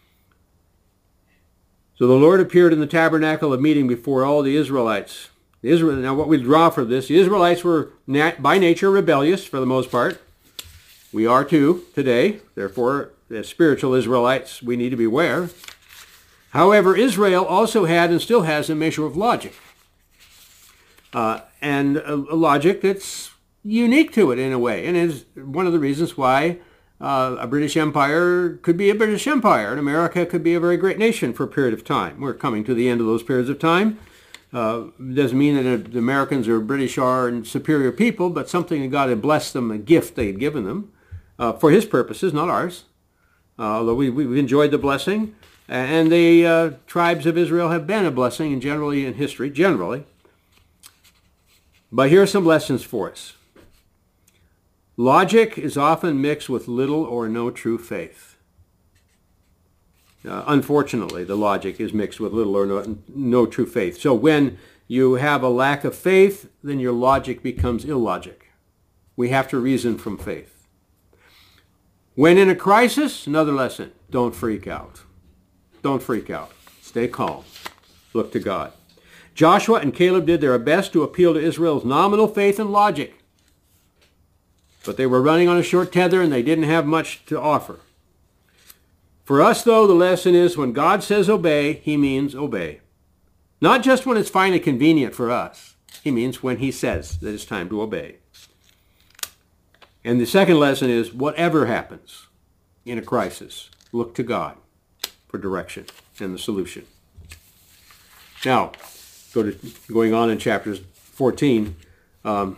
So the Lord appeared in the tabernacle of meeting before all the Israelites. The Israel, now what we draw from this, the Israelites were nat- by nature rebellious for the most part. We are too today. Therefore, as spiritual Israelites, we need to beware. However, Israel also had and still has a measure of logic. Uh, and a, a logic that's unique to it in a way. And is one of the reasons why uh, a British Empire could be a British Empire and America could be a very great nation for a period of time. We're coming to the end of those periods of time. Uh, doesn't mean that the Americans or British are superior people, but something that God had blessed them, a gift they had given them uh, for his purposes, not ours. Uh, although we, we've enjoyed the blessing. And the uh, tribes of Israel have been a blessing, and generally in history, generally. But here are some lessons for us. Logic is often mixed with little or no true faith. Uh, unfortunately, the logic is mixed with little or no, no true faith. So when you have a lack of faith, then your logic becomes illogic. We have to reason from faith. When in a crisis, another lesson, don't freak out. Don't freak out. Stay calm. Look to God. Joshua and Caleb did their best to appeal to Israel's nominal faith and logic. But they were running on a short tether and they didn't have much to offer. For us, though, the lesson is when God says obey, he means obey. Not just when it's fine and convenient for us. He means when he says that it's time to obey. And the second lesson is whatever happens in a crisis, look to God for direction and the solution. Now, go to, going on in chapter fourteen, um,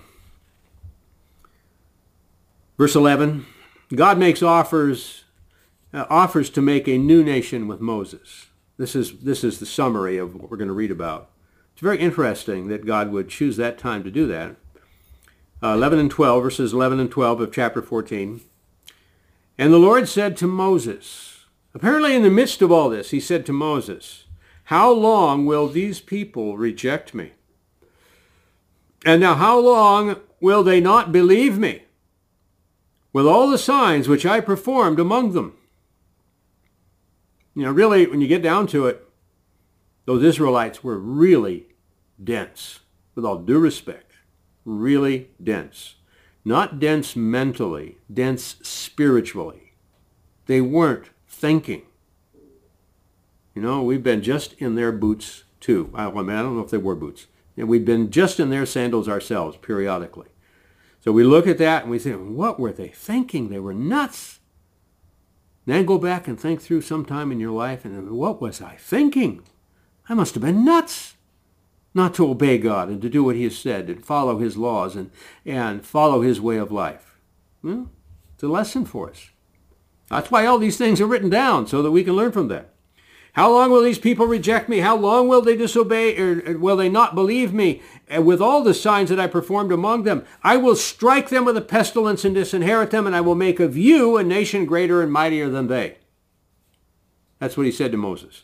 verse eleven, God makes offers, uh, offers to make a new nation with Moses. This is, this is the summary of what we're going to read about. It's very interesting that God would choose that time to do that. Uh, eleven and twelve, verses eleven and twelve of chapter fourteen. And the Lord said to Moses, apparently in the midst of all this, he said to Moses, how long will these people reject me? And now how long will they not believe me with all the signs which I performed among them? You know, really, when you get down to it, those Israelites were really dense, with all due respect, really dense. Not dense mentally, dense spiritually. They weren't thinking. You know, we've been just in their boots too. I mean, I don't know if they wore boots. And we've been just in their sandals ourselves periodically. So we look at that and we think, what were they thinking? They were nuts. Then go back and think through sometime in your life, and what was I thinking? I must have been nuts not to obey God and to do what he has said and follow his laws and, and follow his way of life. Well, it's a lesson for us. That's why all these things are written down, so that we can learn from them. How long will these people reject me? How long will they disobey, or will they not believe me? And with all the signs that I performed among them, I will strike them with a pestilence and disinherit them, and I will make of you a nation greater and mightier than they. That's what he said to Moses.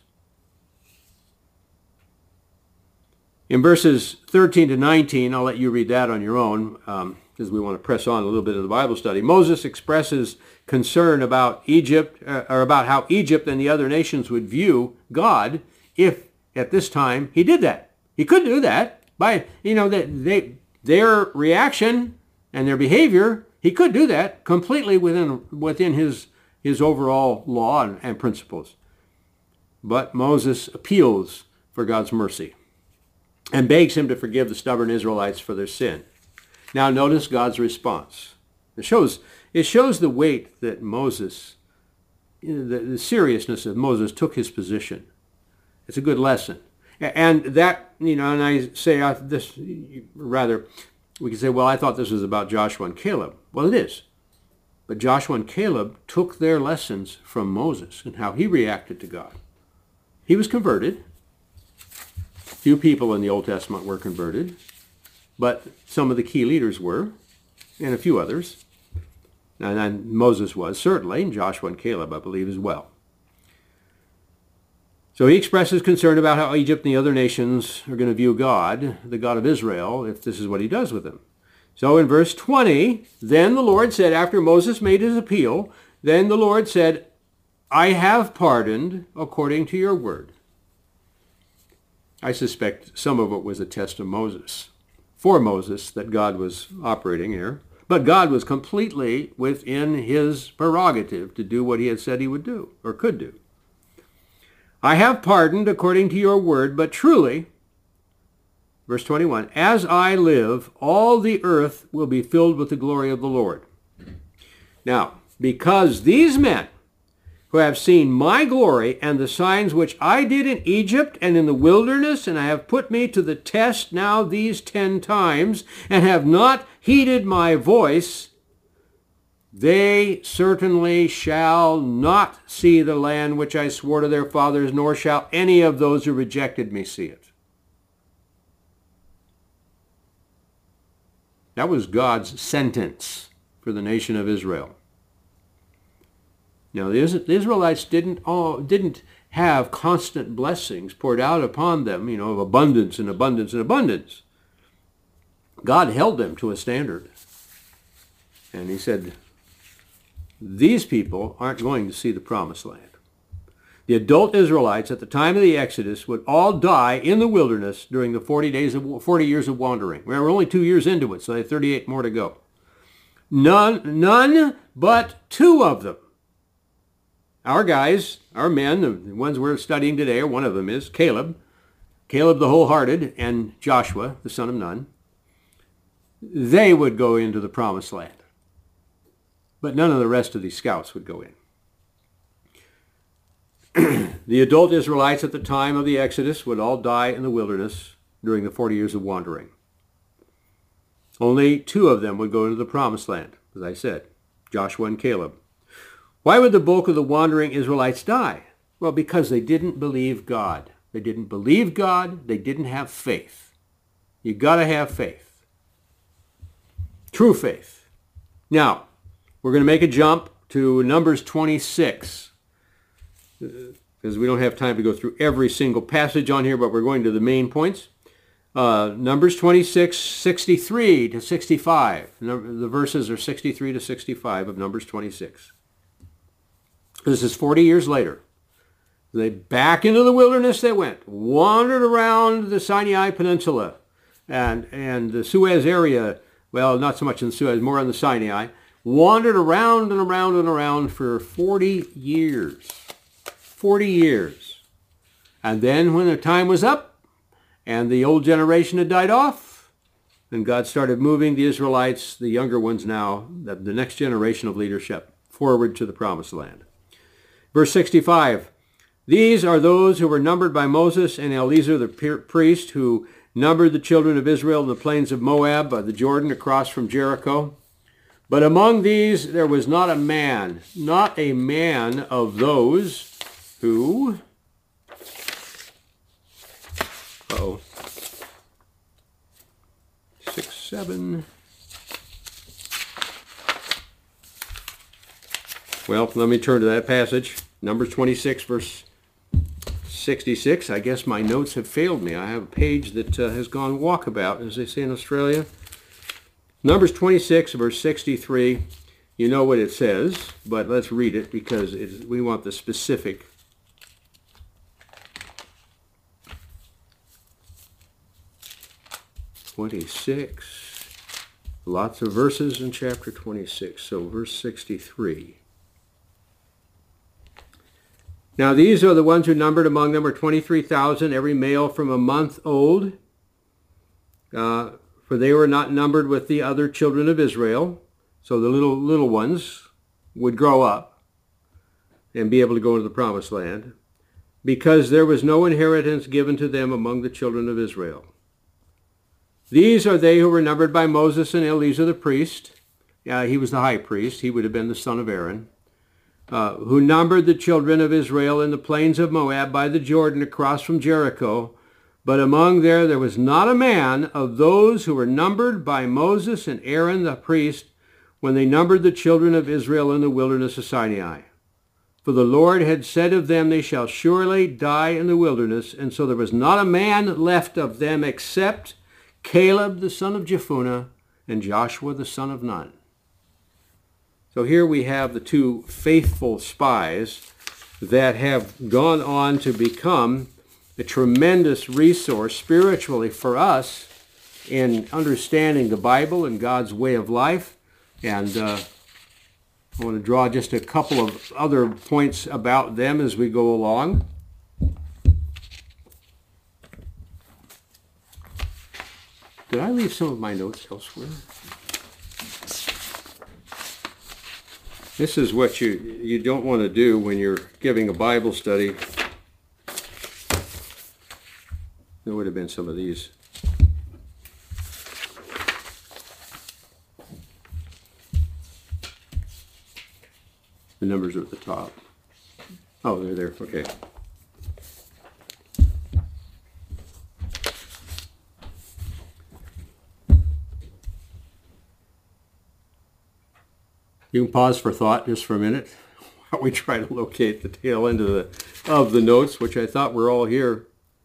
In verses thirteen to nineteen, I'll let you read that on your own, um, because we want to press on a little bit of the Bible study. Moses expresses concern about Egypt, uh, or about how Egypt and the other nations would view God if at this time he did that. He could do that by, you know, that they, their reaction and their behavior, he could do that completely within within his, his overall law and, and principles. But Moses appeals for God's mercy and begs him to forgive the stubborn Israelites for their sin. Now notice God's response. It shows, it shows the weight that Moses, you know, the, the seriousness of Moses took his position. It's a good lesson. And that, you know, and I say uh, this, rather, we could say, well, I thought this was about Joshua and Caleb. Well, it is. But Joshua and Caleb took their lessons from Moses and how he reacted to God. He was converted. Few people in the Old Testament were converted, but some of the key leaders were, and a few others. And, and Moses was, certainly, and Joshua and Caleb, I believe, as well. So he expresses concern about how Egypt and the other nations are going to view God, the God of Israel, if this is what he does with them. So in verse twenty, then the Lord said, after Moses made his appeal, then the Lord said, I have pardoned according to your word. I suspect some of it was a test of Moses, for Moses, that God was operating here. But God was completely within his prerogative to do what he had said he would do, or could do. I have pardoned according to your word, but truly, verse twenty-one, as I live, all the earth will be filled with the glory of the Lord. Now, because these men who have seen my glory and the signs which I did in Egypt and in the wilderness, and I have put me to the test now these ten times, and have not heeded my voice, they certainly shall not see the land which I swore to their fathers, nor shall any of those who rejected me see it. That was God's sentence for the nation of Israel. Now, the Israelites didn't all, didn't have constant blessings poured out upon them, you know, of abundance and abundance and abundance. God held them to a standard. And he said, these people aren't going to see the promised land. The adult Israelites at the time of the Exodus would all die in the wilderness during the forty days of forty years of wandering. We're only two years into it, so they have thirty-eight more to go. None, none but two of them. Our guys, our men, the ones we're studying today, or one of them is Caleb, Caleb the wholehearted, and Joshua, the son of Nun. They would go into the promised land. But none of the rest of these scouts would go in. The adult Israelites at the time of the Exodus would all die in the wilderness during the forty years of wandering. Only two of them would go into the promised land, as I said, Joshua and Caleb. Why would the bulk of the wandering Israelites die? Well, because they didn't believe God. They didn't believe God. They didn't have faith. You got to have faith. True faith. Now, we're going to make a jump to Numbers twenty-six, because we don't have time to go through every single passage on here, but we're going to the main points. Uh, Numbers twenty-six, sixty-three to sixty-five. The verses are sixty-three to sixty-five of Numbers twenty-six. This is forty years later. They back into the wilderness they went, wandered around the Sinai Peninsula and, and the Suez area. Well, not so much in Suez, more on the Sinai. Wandered around and around and around for forty years. forty years. And then when the time was up and the old generation had died off, then God started moving the Israelites, the younger ones now, the, the next generation of leadership, forward to the promised land. Verse sixty-five, these are those who were numbered by Moses and Eleazar the priest, who numbered the children of Israel in the plains of Moab by the Jordan across from Jericho. But among these there was not a man, not a man of those who, uh-oh, six, seven, well, let me turn to that passage, Numbers twenty-six, verse sixty-six. I guess my notes have failed me. I have a page that uh, has gone walkabout, as they say in Australia. Numbers twenty-six, verse sixty-three. You know what it says, but let's read it because it, we want the specific. twenty-six. Lots of verses in chapter twenty-six. So verse sixty-three. Now these are the ones who numbered among them were twenty-three thousand, every male from a month old. Uh, for they were not numbered with the other children of Israel. So the little little ones would grow up and be able to go into the promised land, because there was no inheritance given to them among the children of Israel. These are they who were numbered by Moses and Eleazar the priest. Uh, he was the high priest. He would have been the son of Aaron. Uh, who numbered the children of Israel in the plains of Moab by the Jordan across from Jericho. But among there, there was not a man of those who were numbered by Moses and Aaron the priest when they numbered the children of Israel in the wilderness of Sinai. For the Lord had said of them, they shall surely die in the wilderness. And so there was not a man left of them except Caleb the son of Jephunneh and Joshua the son of Nun. So here we have the two faithful spies that have gone on to become a tremendous resource spiritually for us in understanding the Bible and God's way of life. And uh, I want to draw just a couple of other points about them as we go along. Did I leave some of my notes elsewhere? This is what you, you don't want to do when you're giving a Bible study. There would have been some of these. The numbers are at the top. Oh, they're there. Okay. You can pause for thought just for a minute while we try to locate the tail end of the, of the notes, which I thought were all here.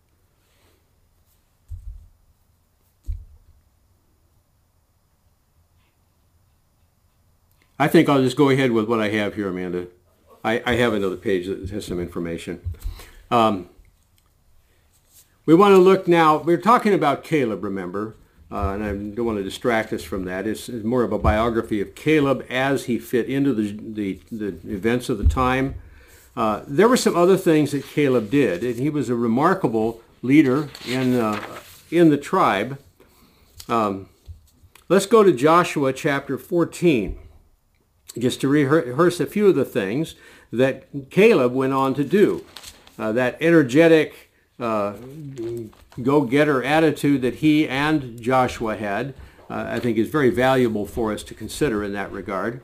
I think I'll just go ahead with what I have here, Amanda. I, I have another page that has some information. Um, we want to look now, we're talking about Caleb, remember, uh, and I don't want to distract us from that. It's, it's more of a biography of Caleb as he fit into the, the, the events of the time. Uh, there were some other things that Caleb did, and he was a remarkable leader in, uh, in the tribe. Um, let's go to Joshua chapter fourteen. Just to rehearse a few of the things that Caleb went on to do. Uh, that energetic, uh, go-getter attitude that he and Joshua had, uh, I think is very valuable for us to consider in that regard.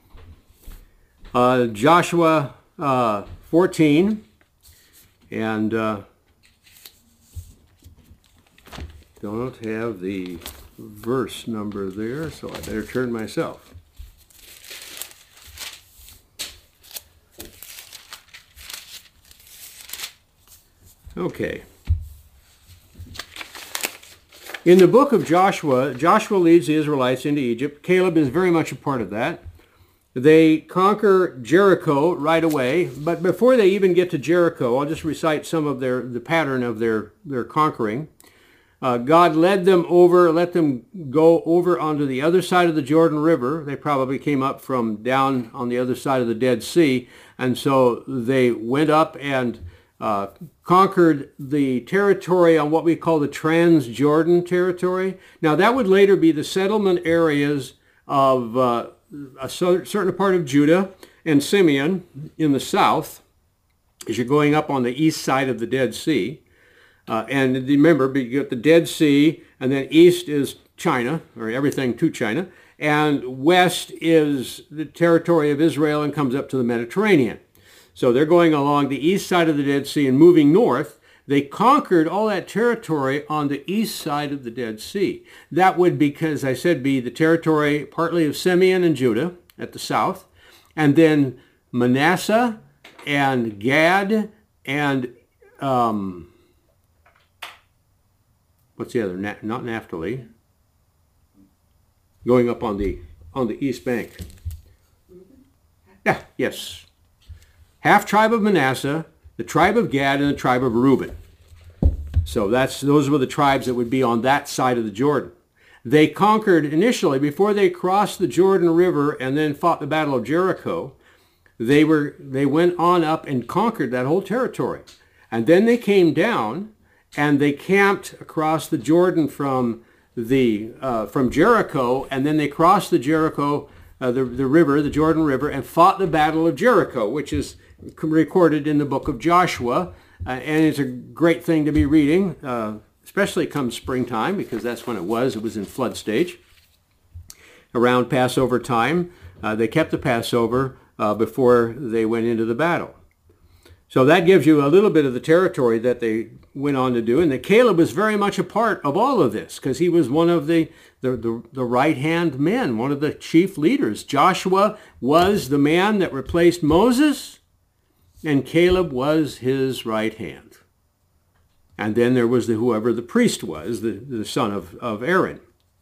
Uh, Joshua uh, fourteen, and uh, don't have the verse number there, so I better turn myself. Okay. In the book of Joshua, Joshua leads the Israelites into Egypt. Caleb is very much a part of that. They conquer Jericho right away, but before they even get to Jericho, I'll just recite some of their the pattern of their, their conquering. Uh, God led them over, let them go over onto the other side of the Jordan River. They probably came up from down on the other side of the Dead Sea, and so they went up and Uh, conquered the territory on what we call the Transjordan territory. Now that would later be the settlement areas of uh, a certain part of Judah and Simeon in the south, as you're going up on the east side of the Dead Sea. Uh, and remember, you got the Dead Sea, and then east is China, or everything to China, and west is the territory of Israel and comes up to the Mediterranean. So they're going along the east side of the Dead Sea and moving north. They conquered all that territory on the east side of the Dead Sea. That would, because I said, be the territory partly of Simeon and Judah at the south, and then Manasseh and Gad and um, what's the other? Na- not Naphtali. Going up on the on the east bank. Yeah. Yes. Half tribe of Manasseh, the tribe of Gad, and the tribe of Reuben. So that's those were the tribes that would be on that side of the Jordan. They conquered initially, before they crossed the Jordan River and then fought the Battle of Jericho, they were they went on up and conquered that whole territory. And then they came down and they camped across the Jordan from the uh, from Jericho, and then they crossed the Jericho, uh, the, the river, the Jordan River, and fought the Battle of Jericho, which is recorded in the book of Joshua, uh, and it's a great thing to be reading, uh, especially come springtime, because that's when it was. It was in flood stage. Around Passover time, uh, they kept the Passover uh, before they went into the battle. So that gives you a little bit of the territory that they went on to do, and that Caleb was very much a part of all of this, because he was one of the, the, the, the right-hand men, one of the chief leaders. Joshua was the man that replaced Moses, and Caleb was his right hand. And then there was the whoever the priest was, the, the son of, of Aaron.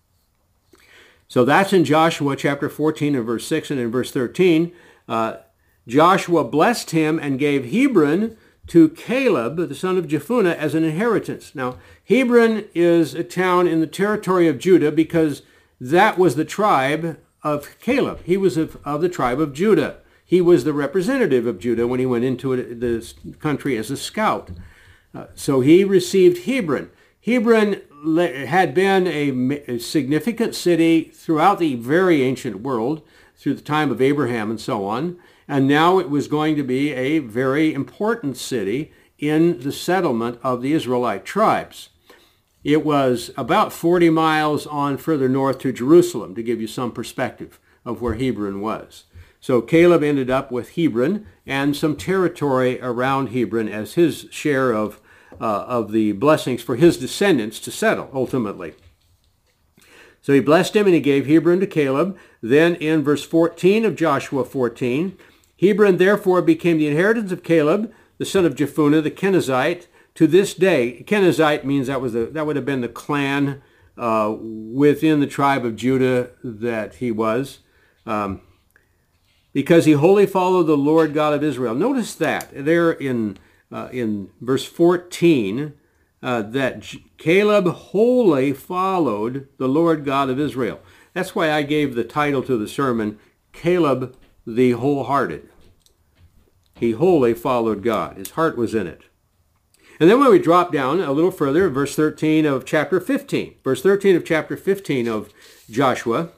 So that's in Joshua chapter fourteen and verse six, and in verse thirteen, uh, Joshua blessed him and gave Hebron to Caleb, the son of Jephunneh, as an inheritance. Now, Hebron is a town in the territory of Judah because that was the tribe of Caleb. He was of, of the tribe of Judah. He was the representative of Judah when he went into it, the country as a scout. Uh, so he received Hebron. Hebron had been a, a significant city throughout the very ancient world, through the time of Abraham and so on. And now it was going to be a very important city in the settlement of the Israelite tribes. It was about forty miles on further north to Jerusalem, to give you some perspective of where Hebron was. So Caleb ended up with Hebron and some territory around Hebron as his share of, uh, of the blessings for his descendants to settle ultimately. So he blessed him and he gave Hebron to Caleb. Then in verse fourteen of Joshua fourteen, Hebron therefore became the inheritance of Caleb, the son of Jephunneh, the Kenizzite, to this day. Kenizzite means that was the, that would have been the clan uh, within the tribe of Judah that he was, um, because he wholly followed the Lord God of Israel. Notice that there in uh, in verse fourteen, uh, that J- Caleb wholly followed the Lord God of Israel. That's why I gave the title to the sermon, Caleb the Wholehearted. He wholly followed God. His heart was in it. And then when we drop down a little further, verse thirteen of chapter fifteen, verse thirteen of chapter fifteen of Joshua,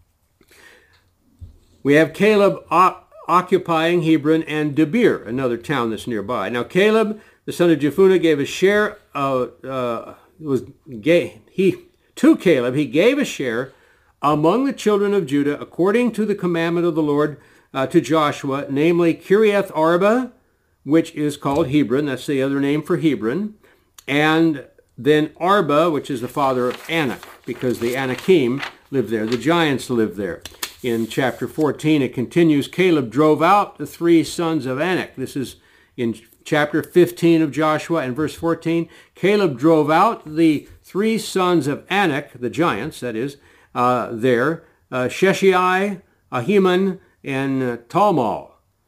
we have Caleb o- occupying Hebron and Debir, another town that's nearby. Now Caleb, the son of Jephunneh, gave a share of, uh, was gave, he to Caleb, he gave a share among the children of Judah according to the commandment of the Lord uh, to Joshua, namely Kiriath Arba, which is called Hebron. That's the other name for Hebron. And then Arba, which is the father of Anak, because the Anakim lived there. The giants lived there. In chapter fourteen, it continues, Caleb drove out the three sons of Anak. This is in chapter fifteen of Joshua and verse fourteen. Caleb drove out the three sons of Anak, the giants, that is, uh, there, uh, Sheshai, Ahiman, and uh, Talmal.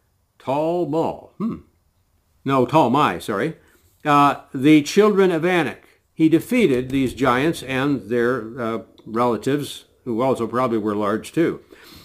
Talmal. Hmm. No, Talmai, sorry. Uh, the children of Anak. He defeated these giants and their uh, relatives, who also probably were large too.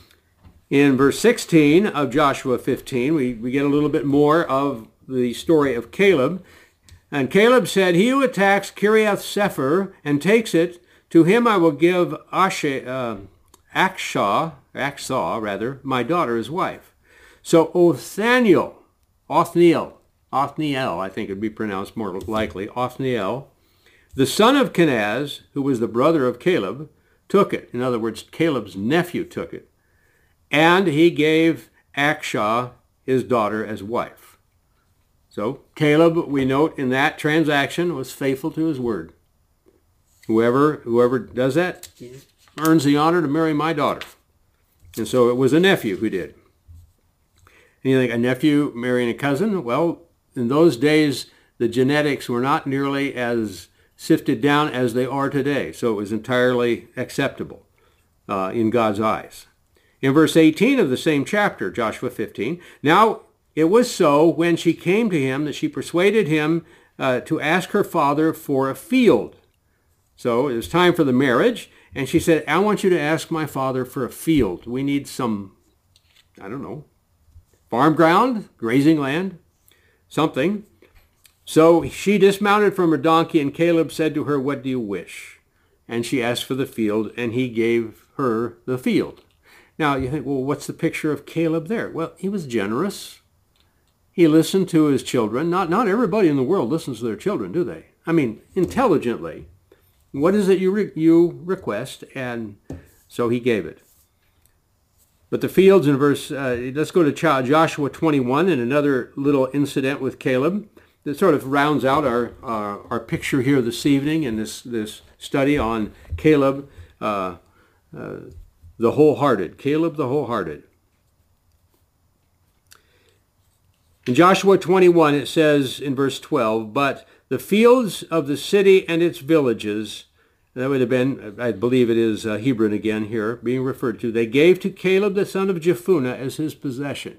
In verse sixteen of Joshua fifteen, we, we get a little bit more of the story of Caleb. And Caleb said, he who attacks Kiriath Sepher and takes it, to him I will give Ashe, uh, Akshah, Aksah, rather, my daughter as wife. So Othniel, Othniel, Othniel, I think it would be pronounced more likely, Othniel, the son of Kenaz, who was the brother of Caleb, took it. In other words, Caleb's nephew took it. And he gave Akshah his daughter as wife. So Caleb, we note in that transaction, was faithful to his word. Whoever, whoever does that earns the honor to marry my daughter. And so it was a nephew who did. And you think, a nephew marrying a cousin? Well, in those days, the genetics were not nearly as sifted down as they are today. So it was entirely acceptable uh, in God's eyes. In verse eighteen of the same chapter, Joshua fifteen, now it was so when she came to him that she persuaded him uh, to ask her father for a field. So it was time for the marriage, and she said, I want you to ask my father for a field. We need some, I don't know, farm ground, grazing land, something. So she dismounted from her donkey, and Caleb said to her, what do you wish? And she asked for the field, and he gave her the field. Now you think, well, what's the picture of Caleb there? Well, he was generous. He listened to his children. Not, not everybody in the world listens to their children, do they? I mean, intelligently. What is it you, re- you request? And so he gave it. But the fields in verse, uh, let's go to Joshua twenty-one and another little incident with Caleb that sort of rounds out our, our, our picture here this evening in this, this study on Caleb, uh, uh, the wholehearted. Caleb the wholehearted. In Joshua twenty-one, it says in verse twelve, but the fields of the city and its villages, that would have been, I believe it is uh, Hebron again here, being referred to, they gave to Caleb the son of Jephunneh as his possession.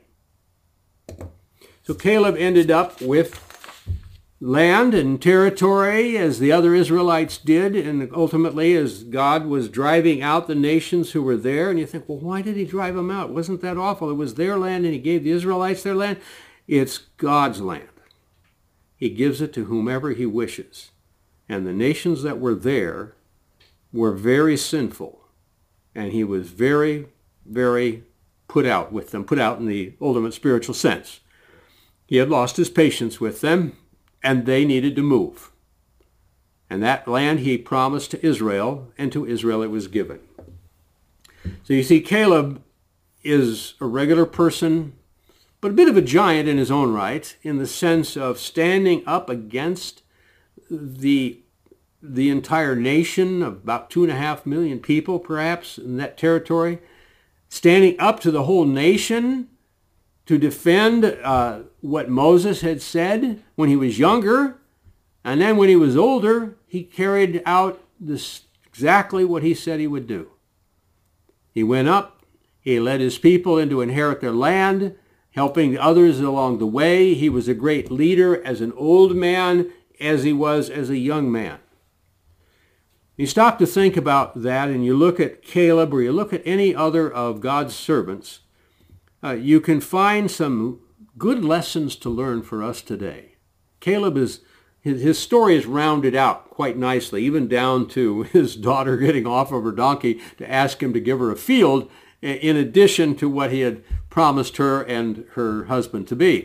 So Caleb ended up with land and territory as the other Israelites did, and ultimately as God was driving out the nations who were there. And you think, well, why did he drive them out? Wasn't that awful? It was their land and he gave the Israelites their land. It's God's land. He gives it to whomever he wishes. And the nations that were there were very sinful. And he was very, very put out with them, put out in the ultimate spiritual sense. He had lost his patience with them, and they needed to move. And that land he promised to Israel, and to Israel it was given. So you see, Caleb is a regular person, but a bit of a giant in his own right, in the sense of standing up against the the entire nation of about two and a half million people, perhaps, in that territory, standing up to the whole nation to defend uh, what Moses had said when he was younger. And then when he was older, he carried out this, exactly what he said he would do. He went up, he led his people in to inherit their land, helping others along the way. He was a great leader as an old man, as he was as a young man. You stop to think about that, and you look at Caleb, or you look at any other of God's servants, uh, you can find some good lessons to learn for us today. Caleb is, his, his story is rounded out quite nicely, even down to his daughter getting off of her donkey to ask him to give her a field, in addition to what he had promised her and her husband to be.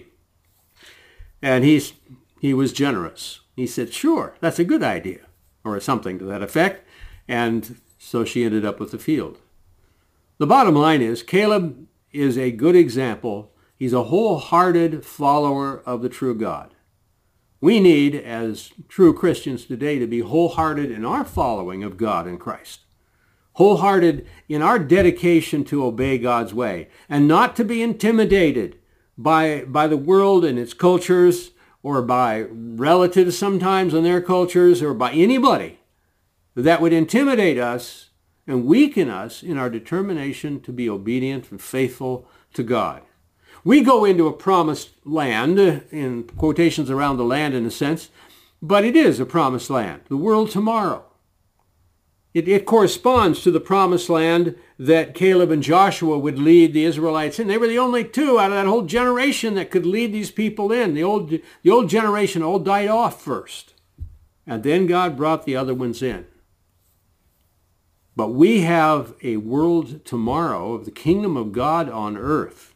And he's, he was generous. He said, sure, that's a good idea, or something to that effect. And so she ended up with the field. The bottom line is, Caleb is a good example. He's a wholehearted follower of the true God. We need, as true Christians today, to be wholehearted in our following of God and Christ. Wholehearted in our dedication to obey God's way, and not to be intimidated by, by the world and its cultures, or by relatives sometimes and their cultures, or by anybody that would intimidate us and weaken us in our determination to be obedient and faithful to God. We go into a promised land, in quotations around the land in a sense, but it is a promised land, the world tomorrow. It, it corresponds to the promised land that Caleb and Joshua would lead the Israelites in. They were the only two out of that whole generation that could lead these people in. The old, the old generation all died off first, and then God brought the other ones in. But we have a world tomorrow of the kingdom of God on earth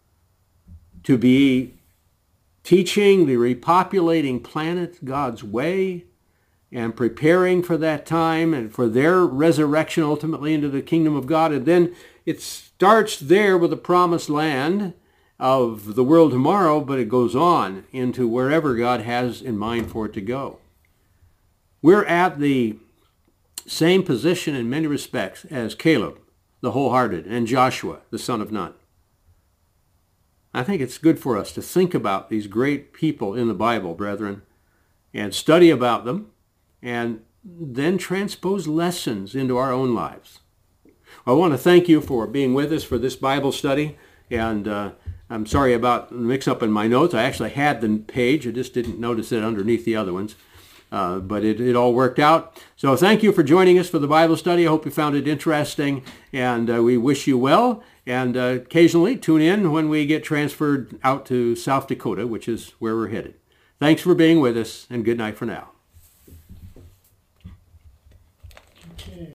to be teaching the repopulating planet God's way and preparing for that time and for their resurrection ultimately into the kingdom of God. And then it starts there with the promised land of the world tomorrow, but it goes on into wherever God has in mind for it to go. We're at the same position in many respects as Caleb, the wholehearted, and Joshua, the son of Nun. I think it's good for us to think about these great people in the Bible, brethren, and study about them, and then transpose lessons into our own lives. I want to thank you for being with us for this Bible study, and uh, I'm sorry about the mix-up in my notes. I actually had the page, I just didn't notice it underneath the other ones. Uh, but it, it all worked out. So thank you for joining us for the Bible study. I hope you found it interesting, and uh, we wish you well. And uh, occasionally tune in when we get transferred out to South Dakota, which is where we're headed. Thanks for being with us, and good night for now.